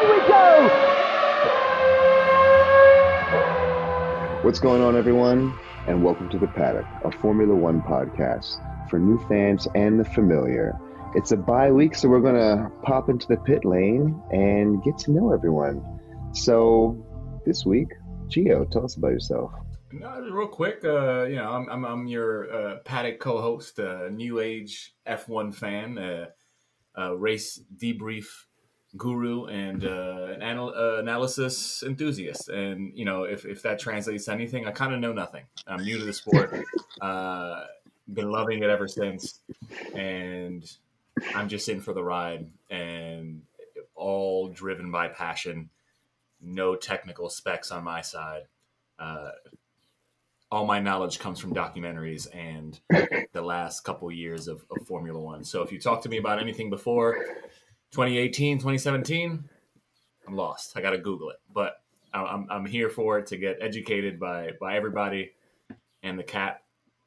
we go! What's going on, everyone? And welcome to The Paddock, a Formula One podcast for new fans and the familiar. It's a bye week, so we're going to pop into the pit lane and get to know everyone. So this week, Gio, tell us about yourself. No, real quick, I'm your Paddock co-host, new age F1 fan, race debrief guru, and an analysis enthusiast. And if that translates to anything, I kind of know nothing. I'm new to the sport, been loving it ever since, and I'm just in for the ride, and all driven by passion. No technical specs on my side. All my knowledge comes from documentaries and the last couple of years of Formula One. So if you talk to me about anything before 2018, 2017, I'm lost. I got to Google it. But I'm here for it, to get educated by everybody and the cat.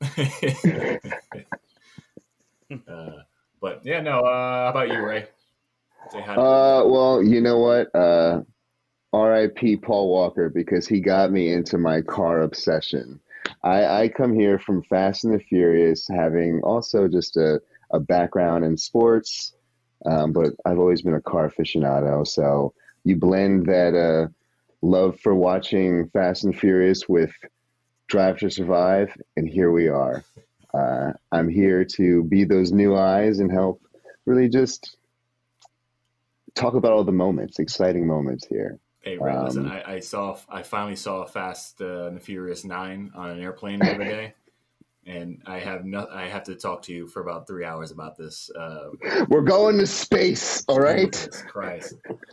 But yeah, no. How about you, Ray? Say hi to Well, you know what? R.I.P. Paul Walker, because he got me into my car obsession. I come here from Fast and the Furious, having also just a background in sports, but I've always been a car aficionado. So you blend that love for watching Fast and Furious with Drive to Survive, and here we are. I'm here to be those new eyes and help really just talk about all the moments, exciting moments here. Hey, Ray, listen, I finally saw Fast and the Furious 9 on an airplane the other day, and I have to talk to you for about 3 hours about this. We're going to space, all right? Jesus Christ.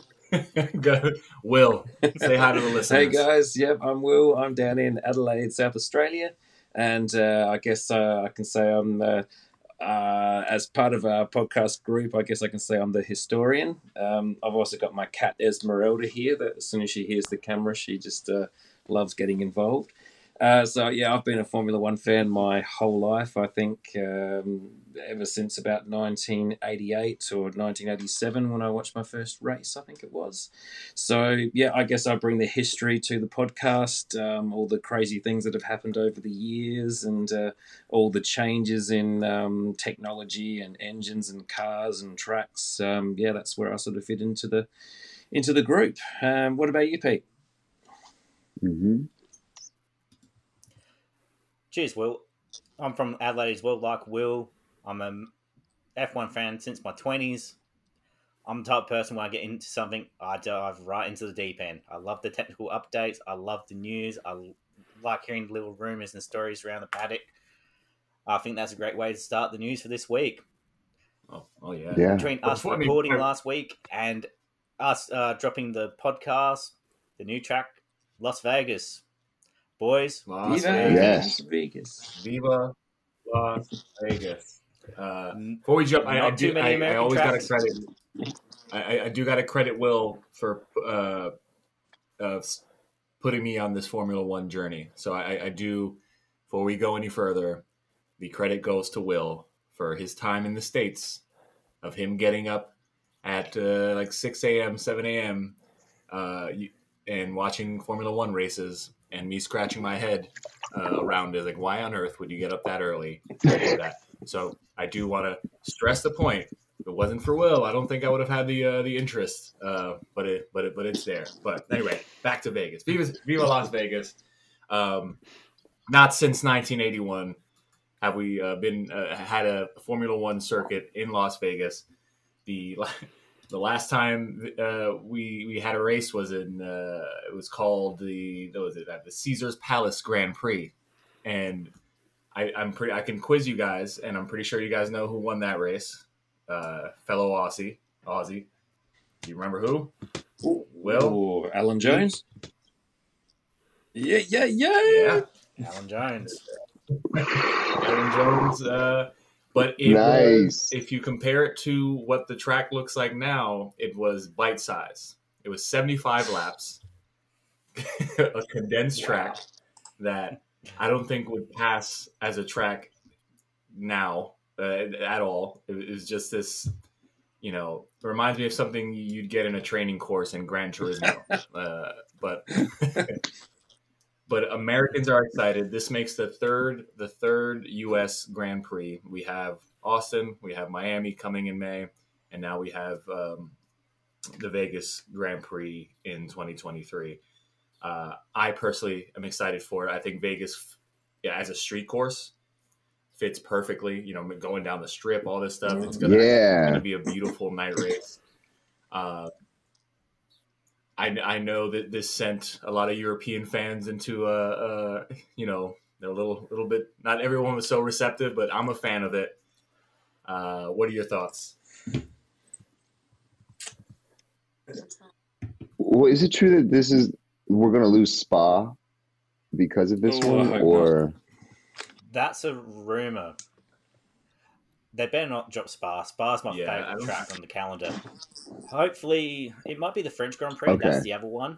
Will, say hi to the listeners. Hey guys, yep, I'm Will. I'm down in Adelaide, South Australia, and I guess I can say I'm as part of our podcast group, I guess I can say I'm the historian. I've also got my cat Esmeralda here, that as soon as she hears the camera, she just loves getting involved. So yeah, I've been a Formula One fan my whole life. I think ever since about 1988 or 1987 when I watched my first race, I think it was. So yeah, I guess I bring the history to the podcast, all the crazy things that have happened over the years, and all the changes in technology and engines and cars and tracks. Yeah, that's where I sort of fit into the group. What about you, Pete? Mm-hmm. Cheers, Will. I'm from Adelaide as well, like Will. I'm a F1 fan since my 20s. I'm the type of person, when I get into something, I dive right into the deep end. I love the technical updates. I love the news. I like hearing the little rumours and stories around the paddock. I think that's a great way to start the news for this week. Oh yeah. Between us recording last week and us dropping the podcast, the new track, Las Vegas. Boys, Las Vegas. Vegas. Viva Las Vegas. Before we jump, I always got to credit. I do got to credit Will for putting me on this Formula One journey. So I do. Before we go any further, the credit goes to Will for his time in the States, of him getting up at like 6 a.m., 7 a.m. And watching Formula One races, and me scratching my head around it, like, why on earth would you get up that early to do that? So I do want to stress the point. If it wasn't for Will, I don't think I would have had the interest. But it's there. But anyway, back to Vegas. Viva Las Vegas. Not since 1981 have we had a Formula One circuit in Las Vegas. The last time we had a race was in it was called the Caesar's Palace Grand Prix, and I can quiz you guys, and I'm pretty sure you guys know who won that race. Fellow Aussie. Do you remember who? Will? Alan Jones. Yeah. Alan Jones. Alan Jones. But if you compare it to what the track looks like now, it was bite size. It was 75 laps, a condensed track that I don't think would pass as a track now at all. It was just this, it reminds me of something you'd get in a training course in Gran Turismo. But but Americans are excited. This makes the third U.S. Grand Prix. We have Austin, we have Miami coming in May, and now we have the Vegas Grand Prix in 2023. I personally am excited for it. I think Vegas, as a street course, fits perfectly. Going down the strip, all this stuff. It's gonna be a beautiful night race. I know that this sent a lot of European fans into they're a little bit. Not everyone was so receptive, but I'm a fan of it. What are your thoughts? Well, is it true that we're going to lose Spa because of this one, or that's a rumor? They better not drop Spa. Spa's my favorite track on the calendar. Hopefully, it might be the French Grand Prix. Okay. That's the other one.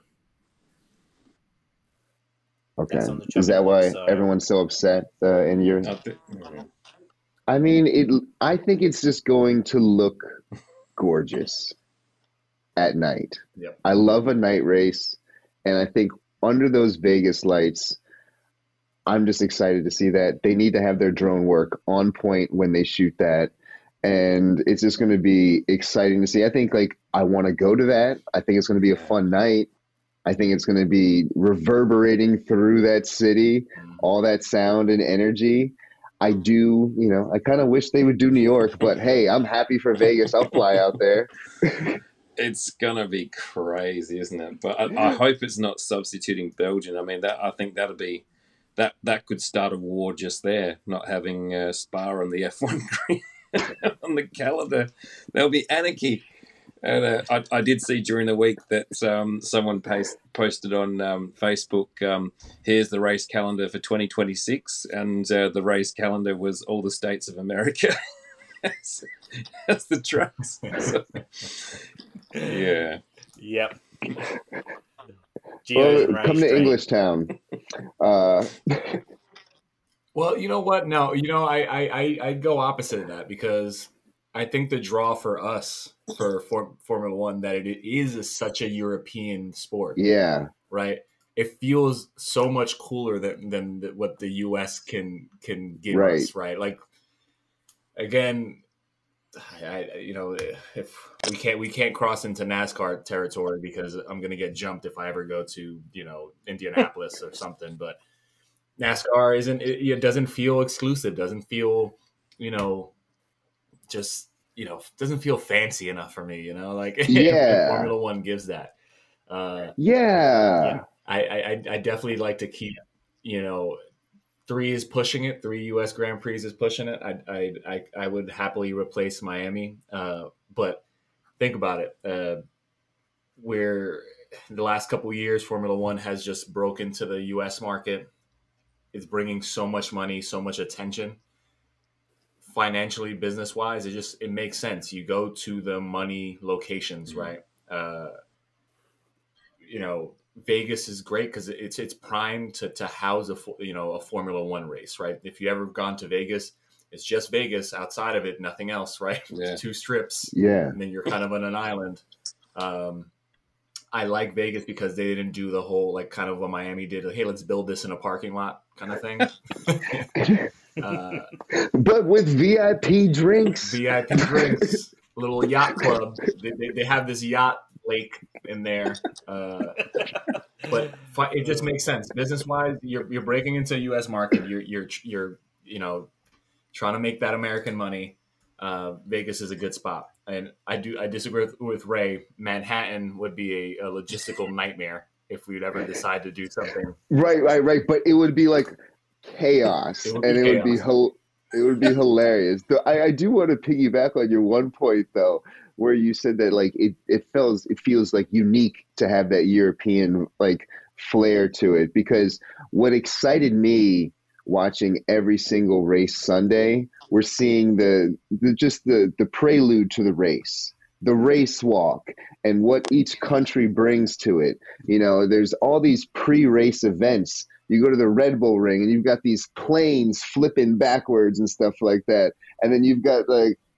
Okay. Is that why everyone's so upset in Europe? I mean, I think it's just going to look gorgeous at night. Yep. I love a night race, and I think under those Vegas lights, I'm just excited to see that. They need to have their drone work on point when they shoot that. And it's just going to be exciting to see. I think I want to go to that. I think it's going to be a fun night. I think it's going to be reverberating through that city, all that sound and energy. I do, I kind of wish they would do New York, but hey, I'm happy for Vegas. I'll fly out there. It's gonna be crazy, isn't it? But I hope it's not substituting Belgium. I mean, I think that'll be that could start a war just there, not having Spa on the F1 on the calendar. There'll be anarchy. And I did see during the week that someone posted on Facebook, here's the race calendar for 2026, and the race calendar was all the states of America. That's the tracks. So, yeah. Yep. Come to English Town. Well, you know what? No, I'd go opposite of that, because I think the draw for us for Formula One, that it is such a European sport. Yeah. Right. It feels so much cooler than what the U.S. can give us. Right. Like, again, if we can't cross into NASCAR territory, because I'm going to get jumped if I ever go to Indianapolis or something. But NASCAR it doesn't feel exclusive. Doesn't feel doesn't feel fancy enough for me. Formula One gives that. Yeah. I definitely like to keep 3 is pushing it. 3 U.S. Grand Prix is pushing it. I would happily replace Miami. But think about it. Where the last couple of years, Formula One has just broken to the U.S. market. It's bringing so much money, so much attention. Financially, business-wise, it makes sense. You go to the money locations, right? Vegas is great because it's primed to house a Formula One race, right? If you ever gone to Vegas, it's just Vegas. Outside of it, nothing else, right? Yeah. 2 strips, and then you're kind of on an island. I like Vegas because they didn't do the whole kind of what Miami did. Hey, let's build this in a parking lot kind of thing. But with VIP drinks, little yacht club. They have this yacht lake in there, but it just makes sense business wise. You're breaking into a U.S. market. You're trying to make that American money. Vegas is a good spot, and I disagree with Ray. Manhattan would be a logistical nightmare if we'd ever decide to do something. Right. But it would be like chaos, it would be hilarious. I do want to piggyback on your one point though, where you said that it feels like unique to have that European flair to it, because what excited me watching every single race Sunday, we're seeing the prelude to the race, the race walk, and what each country brings to it. There's all these pre-race events. You go to the Red Bull Ring and you've got these planes flipping backwards and stuff like that. And then you've got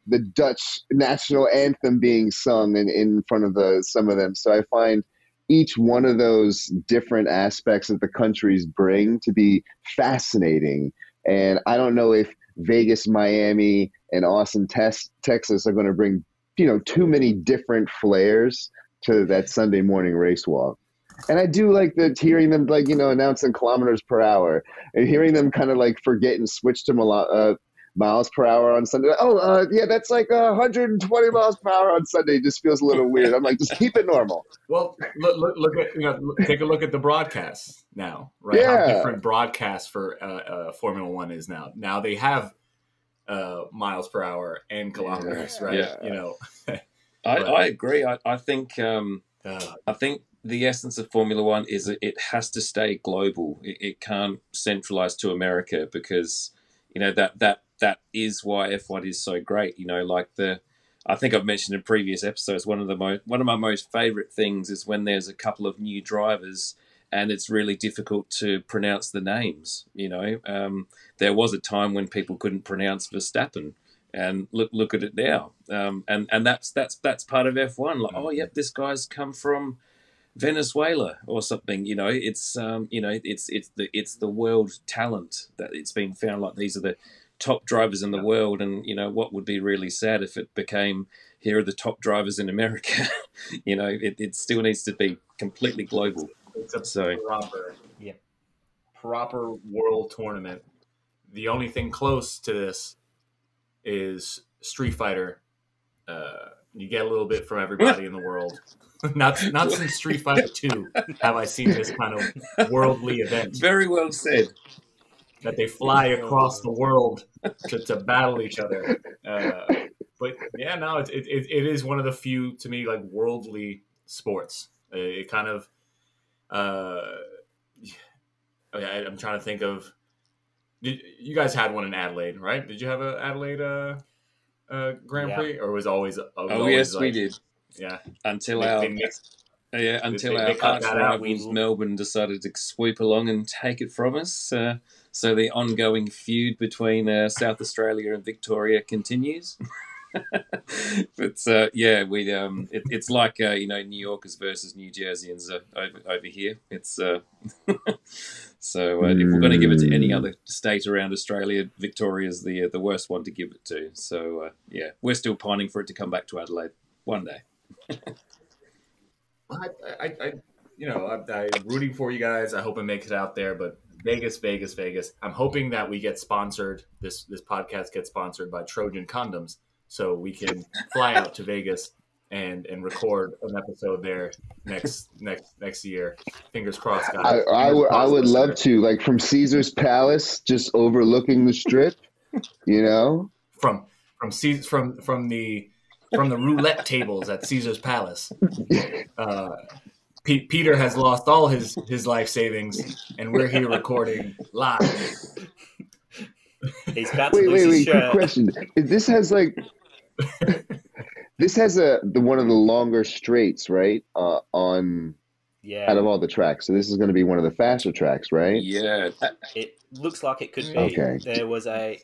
the Dutch national anthem being sung in front of some of them. So I find each one of those different aspects that the countries bring to be fascinating. And I don't know if Vegas, Miami, and Austin, Texas are going to bring, too many different flares to that Sunday morning race walk. And I do like hearing them announcing kilometers per hour and hearing them kind of forget and switch to miles per hour on Sunday. Yeah, that's 120 miles per hour on Sunday. It just feels a little weird. I'm like, just keep it normal. Well, look at take a look at the broadcasts now, right? Yeah. How different broadcasts for Formula One is now. Now they have miles per hour and kilometers, right? Yeah. I agree. I think the essence of Formula One is it has to stay global. It can't centralize to America because that is why F1 is so great. I think I've mentioned in previous episodes, one of my most favorite things is when there's a couple of new drivers and it's really difficult to pronounce the names. There was a time when people couldn't pronounce Verstappen, and look at it now. And that's part of F1. Oh, yep, this guy's come from Venezuela or something. It's the world talent that it's been found. These are the top drivers in the world, and what would be really sad if it became here are the top drivers in America. It still needs to be completely global. It's a proper world tournament. The only thing close to this is Street Fighter. You get a little bit from everybody in the world. Not since Street Fighter 2 have I seen this kind of worldly event. Very well said. That they fly across the world to battle each other. But yeah, no, it is one of the few, to me, worldly sports. It kind of, I'm trying to think of, you guys had one in Adelaide, right? Did you have an Adelaide Grand Prix, or was always? Yes, we did. Yeah, until our arch rivals Melbourne decided to sweep along and take it from us. So the ongoing feud between South Australia and Victoria continues. But it's like New Yorkers versus New Jerseyans over here. It's so if we're going to give it to any other state around Australia, Victoria's the worst one to give it to. So we're still pining for it to come back to Adelaide one day. I'm rooting for you guys. I hope it makes it out there, but Vegas. I'm hoping that we get sponsored. This podcast gets sponsored by Trojan Condoms, so we can fly out to Vegas and record an episode there next year. Fingers crossed, guys. I would love to, from Caesar's Palace, just overlooking the Strip. From the roulette tables at Caesar's Palace. Peter has lost all his life savings, and we're here recording live. He's about to lose his shirt. Quick question. This has one of the longer straights, right? Out of all the tracks. So this is going to be one of the faster tracks, right? Yeah. It looks like it could be. Okay. There was a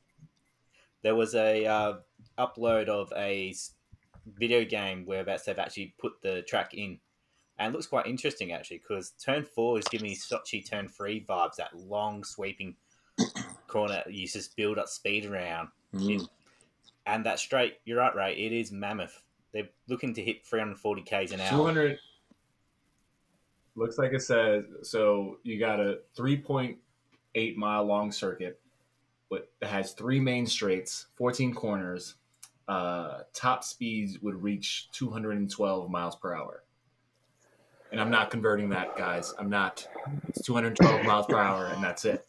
upload of a video game whereabouts they've actually put the track in, and it looks quite interesting actually, because turn 4 is giving me Sochi turn 3 vibes. That long sweeping corner, you just build up speed around and that straight. You're right, Ray. It is mammoth. They're looking to hit 340 k's an hour. 200. Looks like it says so. You got a 3.8 mile long circuit. It has 3 main straights, 14 corners. Top speeds would reach 212 miles per hour. And I'm not converting that, guys. I'm not. It's 212 miles per hour, and that's it.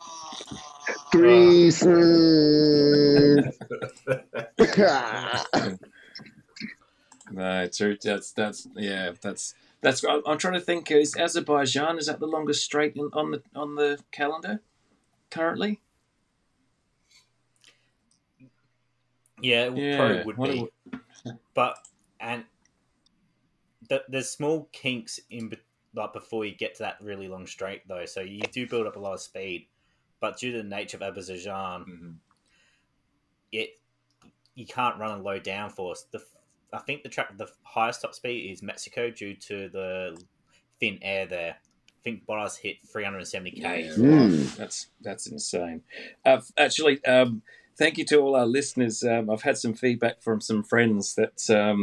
That's. I'm trying to think. Is Azerbaijan, is that the longest straight on the calendar currently? Yeah, it probably would be. But there's small kinks in before you get to that really long straight though, so you do build up a lot of speed. But due to the nature of Azerbaijan, you can't run a low downforce. I think the highest top speed is Mexico due to the thin air there. I think Bottas hit 370k. Yeah, right. That's insane. Actually, thank you to all our listeners. I've had some feedback from some friends that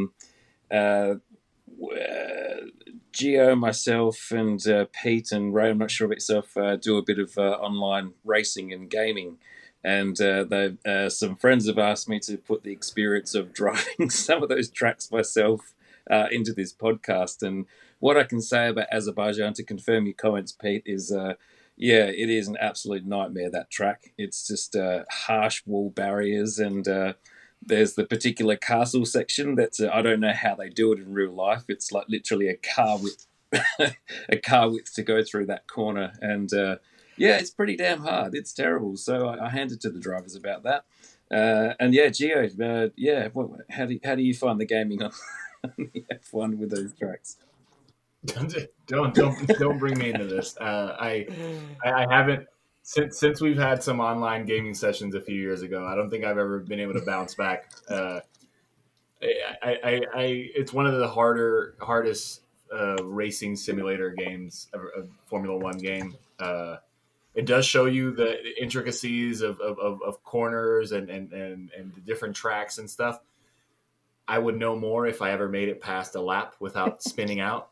Gio, myself, and Pete and Ray, I'm not sure about yourself, do a bit of online racing and gaming. And some friends have asked me to put the experience of driving some of those tracks myself into this podcast. And what I can say about Azerbaijan, to confirm your comments, Pete, is it is an absolute nightmare, that track. It's just harsh wall barriers, and there's the particular castle section that I don't know how they do it in real life. It's like literally a car width to go through that corner, and it's pretty damn hard. It's terrible. So I handed to the drivers about that. And Gio, how do you find the gaming on the F1 with those tracks? Don't bring me into this. I haven't since we've had some online gaming sessions a few years ago. I don't think I've ever been able to bounce back. It's one of the hardest racing simulator games, a Formula One game. It does show you the intricacies of corners and the different tracks and stuff. I would know more if I ever made it past a lap without spinning out,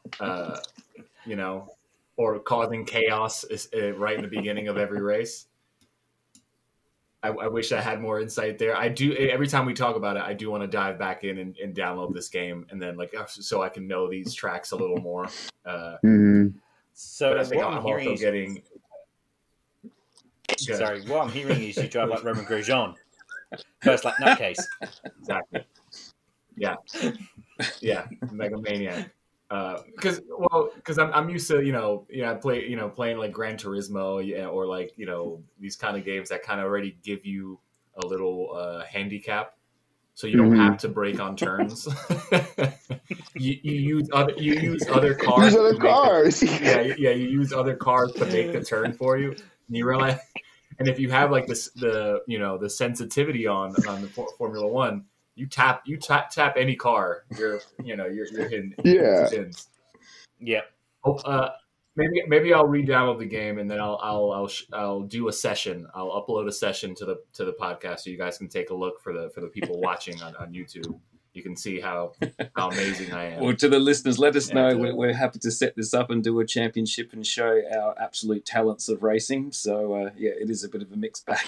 or causing chaos right in the beginning of every race. I wish I had more insight there. I do. Every time we talk about it, I do want to dive back in and download this game, and then so I can know these tracks a little more. So but I think I'm also getting. Sorry, what I'm hearing is you drive like Roman Grosjean. First, like nutcase. Exactly. Yeah, Mega Maniac. Because I'm used to playing like Gran Turismo, or like these kind of games that kind of already give you a little handicap, so you don't have to brake on turns. you use other cars. Use other cars. You use other cars to make the turn for you. And you realize, and if you have like the sensitivity on the Formula One, you tap any car, you're hitting pins. Yeah. Maybe I'll re-download the game, and then I'll do a session. I'll upload a session to the podcast so you guys can take a look for the people watching on YouTube. You can see how amazing I am. Well, to the listeners, let us know. We're happy to set this up and do a championship and show our absolute talents of racing. So, it is a bit of a mixed bag.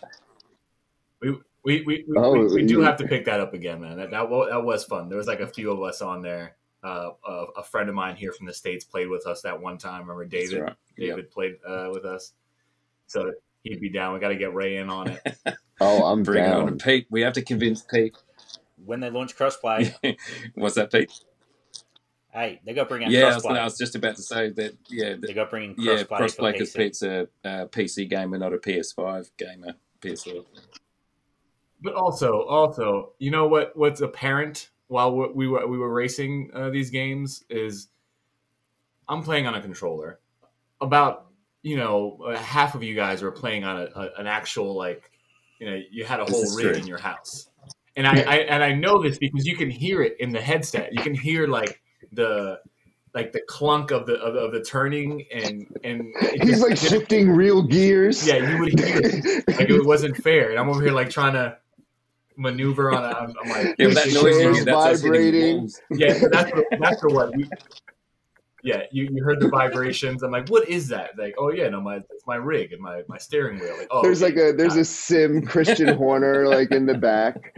We do have to pick that up again, man. That was fun. There was like a few of us on there. A friend of mine here from the States played with us that one time. Remember David? Right. David played with us. So he'd be down. We got to get Ray in on it. Oh, I'm Bring down. It on. Pete, we have to convince Pete. When they launch crossplay. What's that, Pete? Hey, they got to bring out crossplay. I was just about to say that. Yeah, they got to bring in crossplay. Crossplay because Pete's a PC gamer, not a PS5 gamer. PS4. But also, you know what's apparent while we were racing these games is I'm playing on a controller. About half of you guys were playing on an actual you had a whole rig in your house. And I know this because you can hear it in the headset. You can hear the clunk of the turning and he's like shifting real gears. Yeah, you would hear it. Like it wasn't fair. And I'm over here trying to maneuver on I'm like that noise vibrating. Yeah, that's for what. You heard the vibrations. I'm like, what is that? Like, oh yeah, no, it's my rig and my steering wheel. Like, oh, there's a sim Christian Horner like in the back.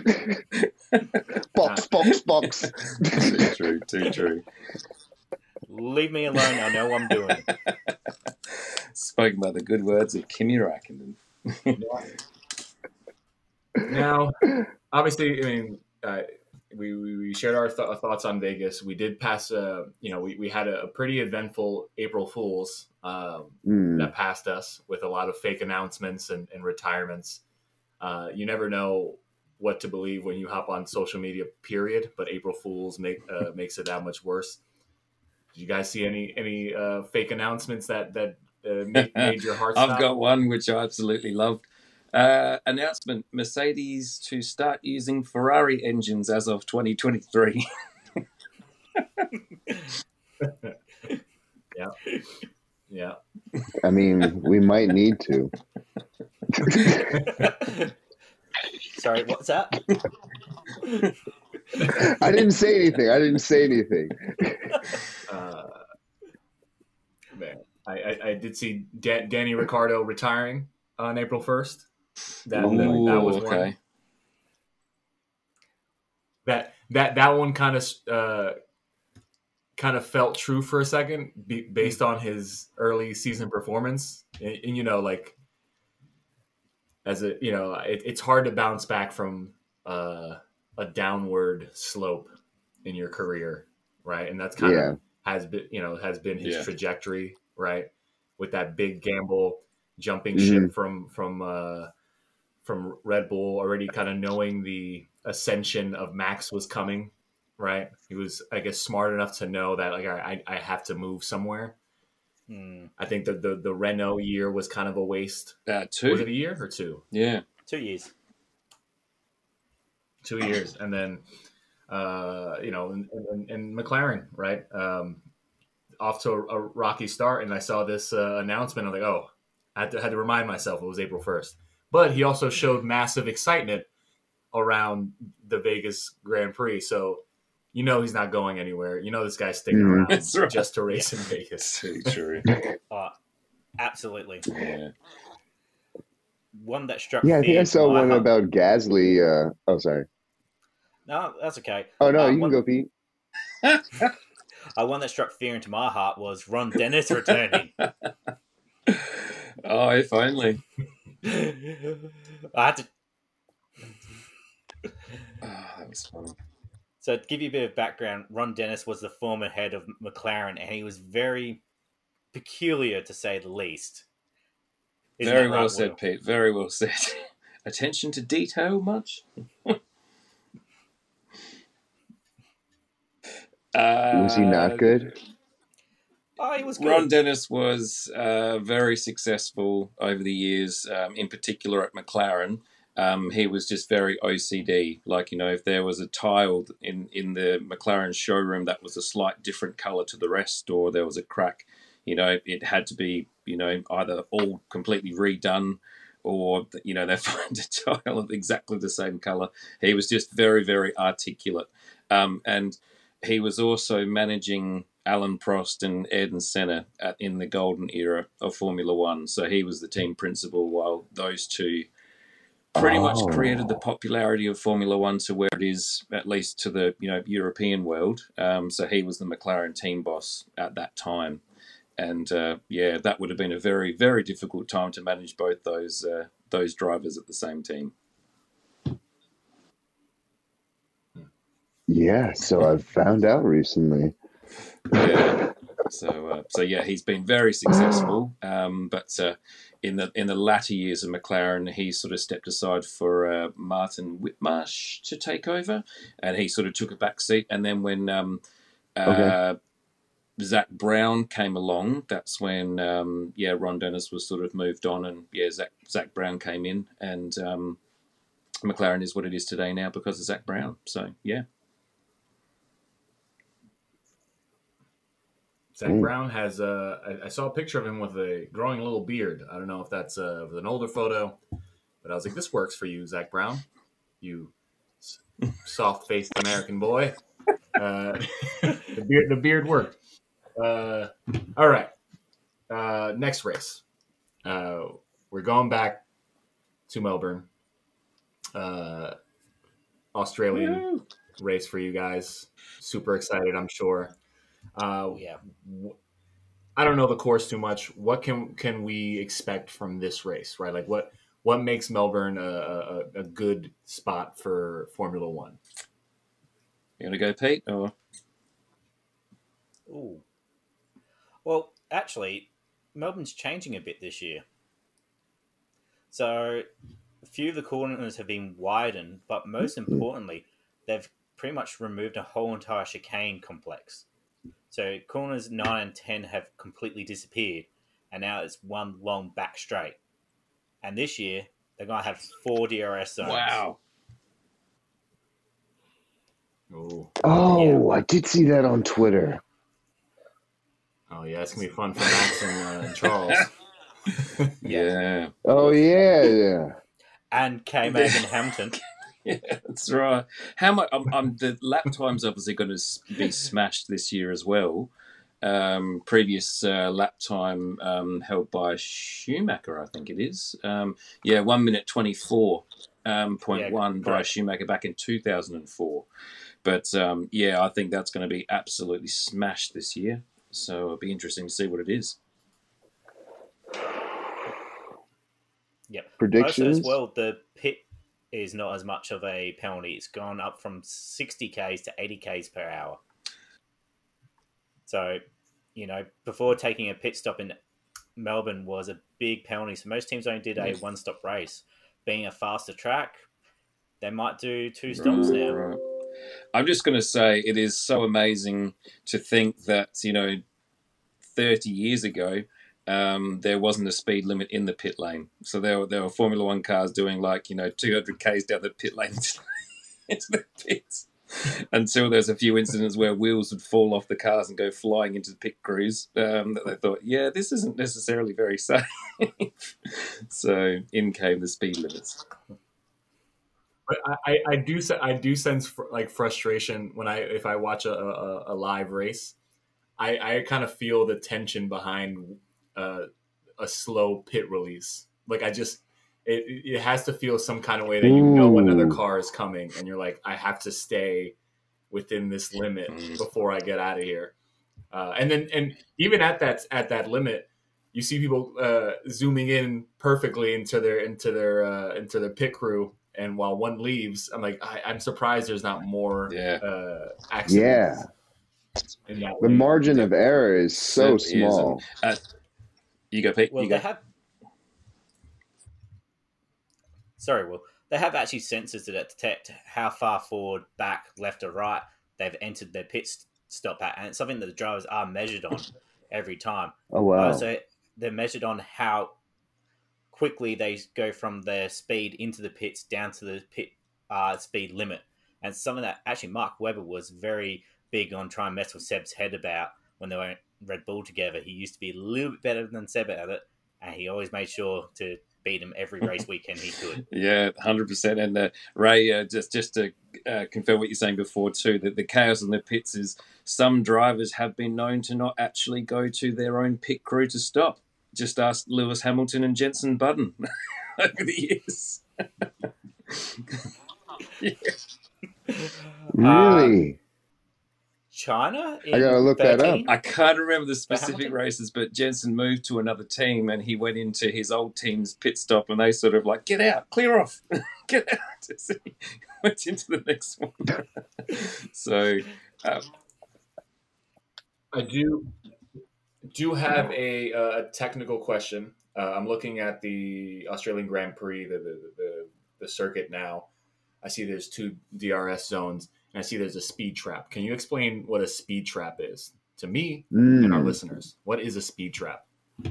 Box. Too true. Leave me alone. I know what I'm doing. Spoken by the good words of Kimi Räikkönen. Now, obviously, I mean, we shared our thoughts on Vegas. We did pass, we had a pretty eventful April Fools that passed us with a lot of fake announcements and retirements. You never know what to believe when you hop on social media, period. But April Fools makes it that much worse. Did you guys see any fake announcements that made your heart stop? I've got one which I absolutely loved. Announcement: Mercedes to start using Ferrari engines as of 2023. Yeah. I mean, we might need to. Sorry, what's that? I didn't say anything. Man, I did see Danny Ricciardo retiring on April 1st. That was okay. one. That one kind of felt true for a second, based on his early season performance, and like, as it's hard to bounce back from a downward slope in your career, right? And that's kind of has been his trajectory, right? With that big gamble, jumping ship from Red Bull, already kind of knowing the ascension of Max was coming, right? He was, I guess, smart enough to know that, like, I have to move somewhere. I think that the Renault year was kind of a waste. 2. Was it a year or 2? Yeah. 2 years. 2 years. And then, and McLaren, right? Off to a rocky start. And I saw this announcement. I'm like, oh, I had to remind myself it was April 1st. But he also showed massive excitement around the Vegas Grand Prix. So, he's not going anywhere. This guy's sticking around just to race in Vegas. Too true. Absolutely. Yeah. One that struck. Yeah, I think I saw one heart. about Gasly. Oh, sorry. No, that's okay. Oh no, you can go, Pete. One that struck fear into my heart was Ron Dennis returning. Oh, if only. I had to. That was funny. So to give you a bit of background, Ron Dennis was the former head of McLaren, and he was very peculiar, to say the least. Very well said, Pete. Very well said. Attention to detail much? Was he not good? Oh, he was good. Ron Dennis was very successful over the years, in particular at McLaren. He was just very OCD. Like, if there was a tile in the McLaren showroom that was a slight different color to the rest, or there was a crack, it had to be, either all completely redone, or, they find a tile of exactly the same color. He was just very, very articulate. And he was also managing Alan Prost and Ayrton Senna in the golden era of Formula One. So he was the team principal, while those two pretty much created the popularity of Formula One to where it is, at least to the European world. So he was the McLaren team boss at that time, and that would have been a very, very difficult time to manage both those drivers at the same team. Yeah, so I've found out recently. Yeah. So he's been very successful, but in the latter years of McLaren, he sort of stepped aside for Martin Whitmarsh to take over, and he sort of took a back seat. And then when Zach Brown came along, that's when Ron Dennis was sort of moved on, and Zach Brown came in, and McLaren is what it is today now because of Zach Brown. So yeah. Zach Brown has I saw a picture of him with a growing little beard. I don't know if that's an older photo, but I was like, this works for you, Zach Brown, you soft-faced American boy. The beard worked. All right. Next race. We're going back to Melbourne. Australian race for you guys. Super excited, I'm sure. I don't know the course too much. What can we expect from this race, right? Like what makes Melbourne a good spot for Formula One? You want to go, Pete? Or ooh, well, actually, Melbourne's changing a bit this year. So a few of the corners have been widened, but most importantly, they've pretty much removed a whole entire chicane complex. So corners 9 and 10 have completely disappeared, and now it's one long back straight. And this year, they're going to have 4 DRS zones. Wow. Ooh. Oh, I did see that on Twitter. Oh yeah, it's gonna be fun for Max and Charles. Yeah. Oh yeah. And K-Mag and Hamilton. Yeah, that's right. How much? The lap time's obviously going to be smashed this year as well. Previous lap time held by Schumacher, I think it is. 1 minute 24.1 by Schumacher back in 2004. But I think that's going to be absolutely smashed this year. So it'll be interesting to see what it is. Yep. Predictions? Also, as well, the pit is not as much of a penalty. It's gone up from 60 k's to 80 k's per hour. So, before taking a pit stop in Melbourne was a big penalty. So most teams only did a one-stop race. Being a faster track, they might do 2 stops now. Right. I'm just going to say it is so amazing to think that, 30 years ago, there wasn't a speed limit in the pit lane. So there were Formula One cars doing 200 k's down the pit lane into the pits. Until there's a few incidents where wheels would fall off the cars and go flying into the pit crews, that they thought, this isn't necessarily very safe. So in came the speed limits. But I do sense frustration if I watch a live race. I kind of feel the tension behind a slow pit release. It has to feel some kind of way that another car is coming, and you're like, I have to stay within this limit before I get out of here. And even at that limit, you see people zooming in perfectly into their pit crew. And while one leaves, I'm like, I'm surprised there's not more accidents. Yeah. The margin of error is so small. You go, Pete. Well, they have. Sorry, Will. They have actually sensors that detect how far forward, back, left, or right they've entered their pit stop at, and it's something that the drivers are measured on every time. Oh wow! So they're measured on how quickly they go from their speed into the pits down to the pit speed limit, and something that actually Mark Webber was very big on trying to mess with Seb's head about when they were in Red Bull together. He used to be a little bit better than Seb at it, and he always made sure to beat him every race weekend he could. Yeah, 100%. And Ray, just to confirm what you're saying before too, that the chaos in the pits is some drivers have been known to not actually go to their own pit crew to stop. Just ask Lewis Hamilton and Jenson Button over the years. Really? China? I gotta look 13? That up. I can't remember the specific races, but Jensen moved to another team and he went into his old team's pit stop and they sort of get out, clear off, get out. So he went into the next one. So I do have a technical question. I'm looking at the Australian Grand Prix, the circuit now. I see there's 2 DRS zones. And I see there's a speed trap. Can you explain what a speed trap is to me and our listeners? What is a speed trap?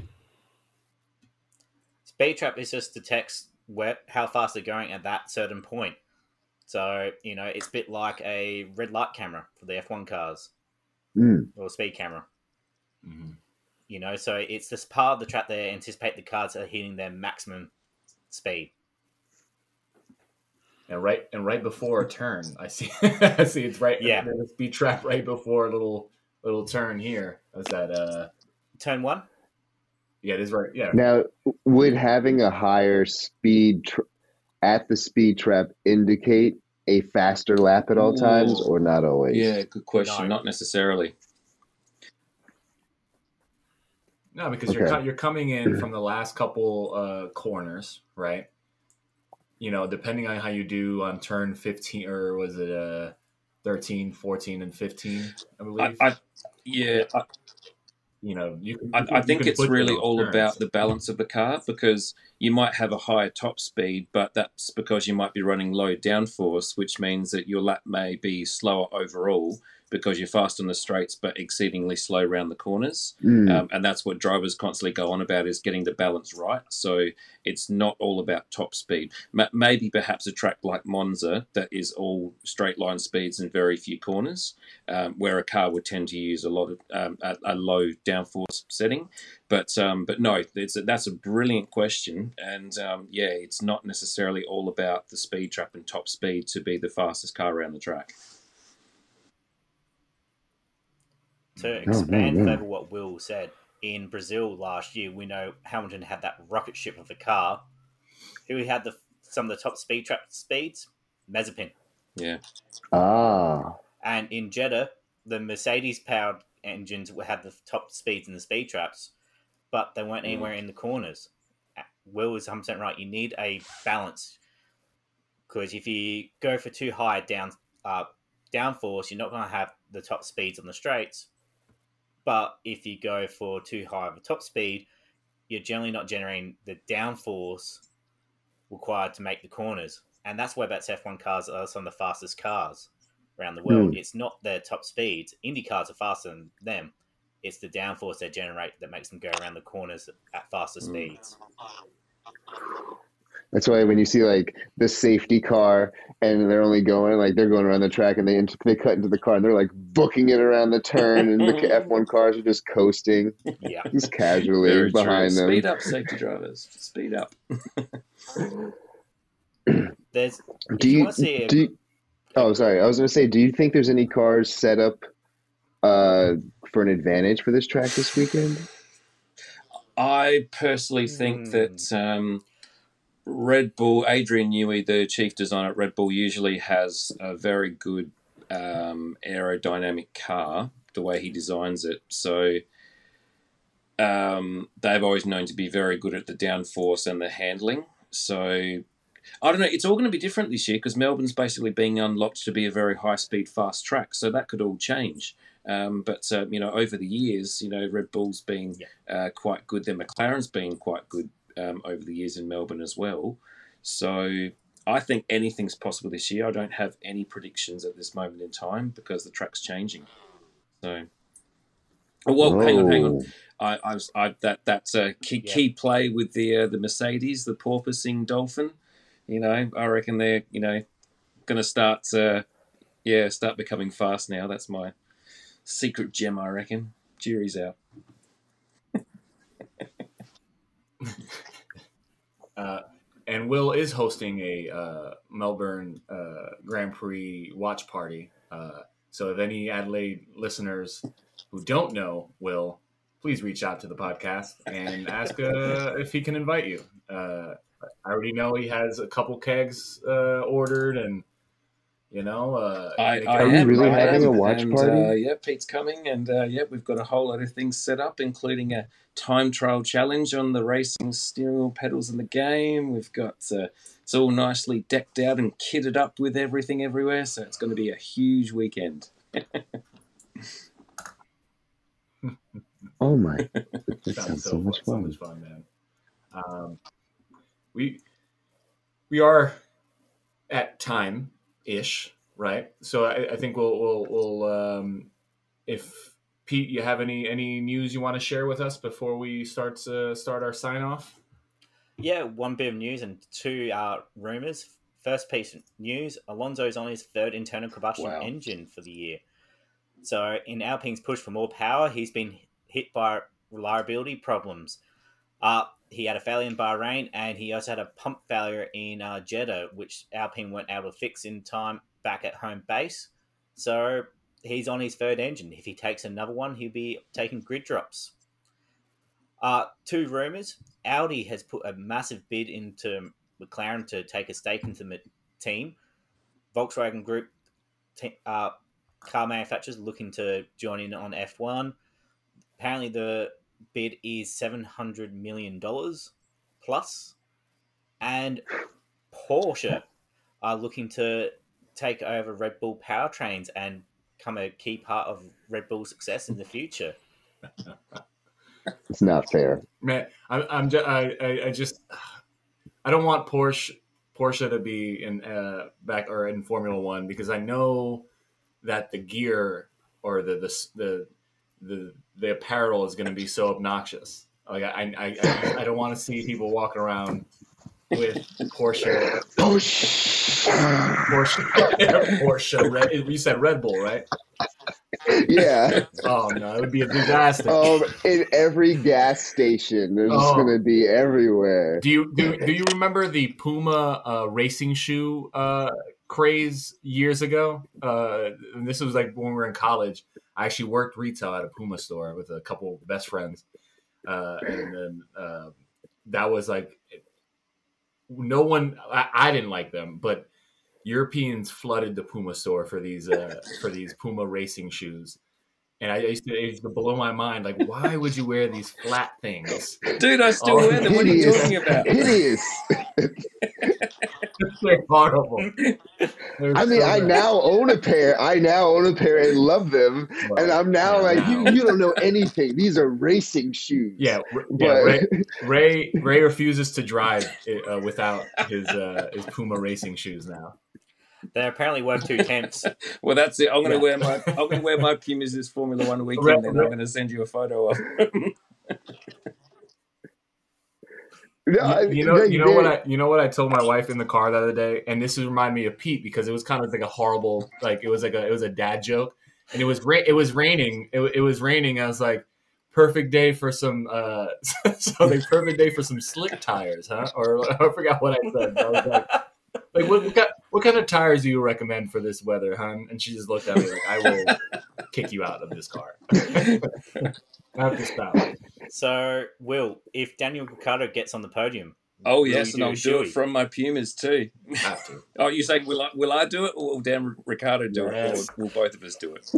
Speed trap is just detects how fast they're going at that certain point. So, it's a bit like a red light camera for the F1 cars or speed camera. Mm-hmm. So it's this part of the trap they anticipate the cars are hitting their maximum speed. And right before a turn, I see it's right. Yeah, there's a speed trap right before a little turn here. Was that turn 1? Yeah, it is right. Yeah. Now, would having a higher speed at the speed trap indicate a faster lap at all times, or not always? Yeah, good question. No. Not necessarily. No, because you're coming in from the last couple corners, right? Depending on how you do on turn 15, or was it 13, 14, and 15, I believe. I think it's really all about the balance of the car, because you might have a higher top speed, but that's because you might be running low downforce, which means that your lap may be slower overall, because you're fast on the straights but exceedingly slow around the corners. And that's what drivers constantly go on about, is getting the balance right. So it's not all about top speed. Maybe perhaps a track like Monza that is all straight line speeds and very few corners, where a car would tend to use a lot of a low downforce setting. But no, that's a brilliant question. And it's not necessarily all about the speed trap and top speed to be the fastest car around the track. To expand over what Will said, in Brazil last year, we know Hamilton had that rocket ship of a car. Who had some of the top speed trap speeds? Mazepin. Yeah. And in Jeddah, the Mercedes-powered engines had the top speeds in the speed traps, but they weren't anywhere in the corners. Will is 100% right. You need a balance, because if you go for too high downforce, you're not going to have the top speeds on the straights. But if you go for too high of a top speed, you're generally not generating the downforce required to make the corners. And that's why that's F1 cars are some of the fastest cars around the world. It's not their top speeds. Indy cars are faster than them. It's the downforce they generate that makes them go around the corners at faster speeds. That's why when you see like the safety car and they're only going they're going around the track and they cut into the car and they're like booking it around the turn, and the F1 cars are just coasting, just casually behind them. Speed up, safety drivers. Speed up. Oh, sorry. I was going to say, do you think there's any cars set up for an advantage for this track this weekend? I personally think that Red Bull, Adrian Newey, the chief designer at Red Bull, usually has a very good aerodynamic car, the way he designs it. So they've always known to be very good at the downforce and the handling. So I don't know. It's all going to be different this year because Melbourne's basically being unlocked to be a very high-speed, fast track. So that could all change. But over the years, Red Bull's been quite good. Then McLaren's been quite good over the years in Melbourne as well. So I think anything's possible this year. I don't have any predictions at this moment in time because the track's changing. So, hang on. That's a key play with the Mercedes, the porpoising dolphin. I reckon they're going to start becoming fast now. That's my secret gem, I reckon. Jury's out. And Will is hosting a Melbourne Grand Prix watch party. So if any Adelaide listeners who don't know Will, please reach out to the podcast and ask if he can invite you. I already know he has a couple kegs ordered, and are we really having a watch party? Pete's coming, and we've got a whole lot of things set up, including a time trial challenge on the racing steering wheel pedals in the game. We've got it's all nicely decked out and kitted up with everything everywhere, so it's going to be a huge weekend. Oh my! That sounds so much fun. So much fun, man. We are at time-ish, right? So I think we'll if Pete, you have any news you want to share with us before we start our sign off? Yeah, one bit of news and two rumors. First piece of news: Alonso's on his third internal combustion engine for the year. So in Alpine's push for more power, he's been hit by reliability problems. He had a failure in Bahrain, and he also had a pump failure in Jeddah, which Alpine weren't able to fix in time back at home base. So he's on his third engine. If he takes another one, he'll be taking grid drops. Two rumours. Audi has put a massive bid into McLaren to take a stake into the team. Volkswagen Group car manufacturers looking to join in on F1. Apparently the bid is $700 million plus. And Porsche are looking to take over Red Bull powertrains and become a key part of Red Bull's success in the future. It's not fair, man. I don't want Porsche to be in back or in Formula One because I know that the gear or the apparel is going to be so obnoxious. Like I don't want to see people walking around with Porsche. You said Red Bull, right? Yeah. Oh no, it would be a disaster. In every gas station, they're just going to be everywhere. Do you remember the Puma racing shoe craze years ago? And this was like when we were in college. I actually worked retail at a Puma store with a couple of best friends, and then that was like no one. I didn't like them, but Europeans flooded the Puma store for these Puma racing shoes, and it used to blow my mind. Like, why would you wear these flat things? Dude, I still wear them. What are you talking about? Hideous. They're horrible. I mean, I now own a pair and love them. Well, and I'm now you don't know anything. These are racing shoes. Yeah. Ray refuses to drive without his Puma racing shoes now. They're apparently worth 2 temps. Well, that's it. I'm going to wear my Pumas this Formula One weekend, and I'm going to send you a photo of them. You know what I told my wife in the car the other day, and this reminded me of Pete because it was kind of like a horrible, like it was a dad joke, and it was raining. It was raining. I was like, perfect day for some perfect day for some slick tires, huh? Or I forgot what I said. I was like what kind of tires do you recommend for this weather, hon? And she just looked at me like, I will kick you out of this car. I have to stop. So, Will, if Daniel Ricciardo gets on the podium, oh yes, and I'll do it from my Pumas too. Have to. Oh, you saying will I do it, or will Dan Ricciardo do it, or will both of us do it?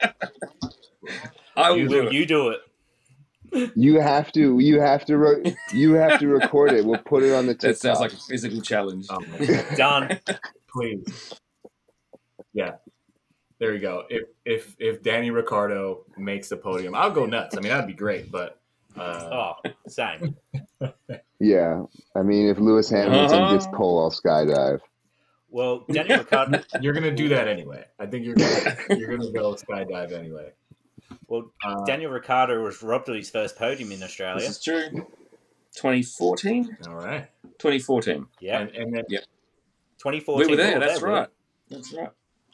I will do it. You do it. You have to record it. We'll put it on the TikTok. That sounds like a physical challenge. Done. Please. Yeah. There you go. If Danny Ricciardo makes the podium, I'll go nuts. I mean, that'd be great, but same. Yeah. I mean, if Lewis Hamilton gets pole, I'll skydive. Well, Daniel Ricciardo, you're gonna do that anyway. I think you're gonna go skydive anyway. Well, Daniel Ricciardo was robbed of his first podium in Australia. This is true. 2014. All right. 2014. Yeah. And then 2014. We were there. That's right. That's right.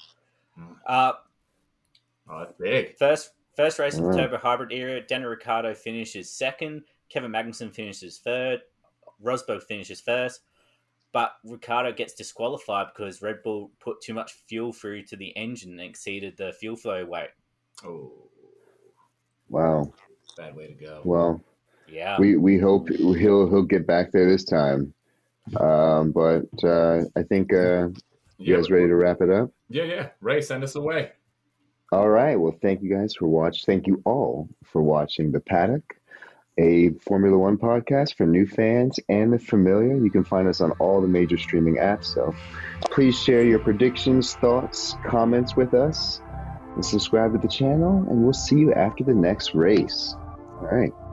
That's big. First race of the Turbo Hybrid era, Daniel Ricciardo finishes second. Kevin Magnussen finishes third. Rosberg finishes first. But Ricciardo gets disqualified because Red Bull put too much fuel through to the engine and exceeded the fuel flow weight. Oh. Wow. Bad way to go. Well, yeah. We hope he'll get back there this time. But I think you guys ready to wrap it up? Yeah. Ray, send us away. All right. Well, thank you guys for watching. Thank you all for watching The Paddock, a Formula One podcast for new fans and the familiar. You can find us on all the major streaming apps. So please share your predictions, thoughts, comments with us, and subscribe to the channel. And we'll see you after the next race. All right.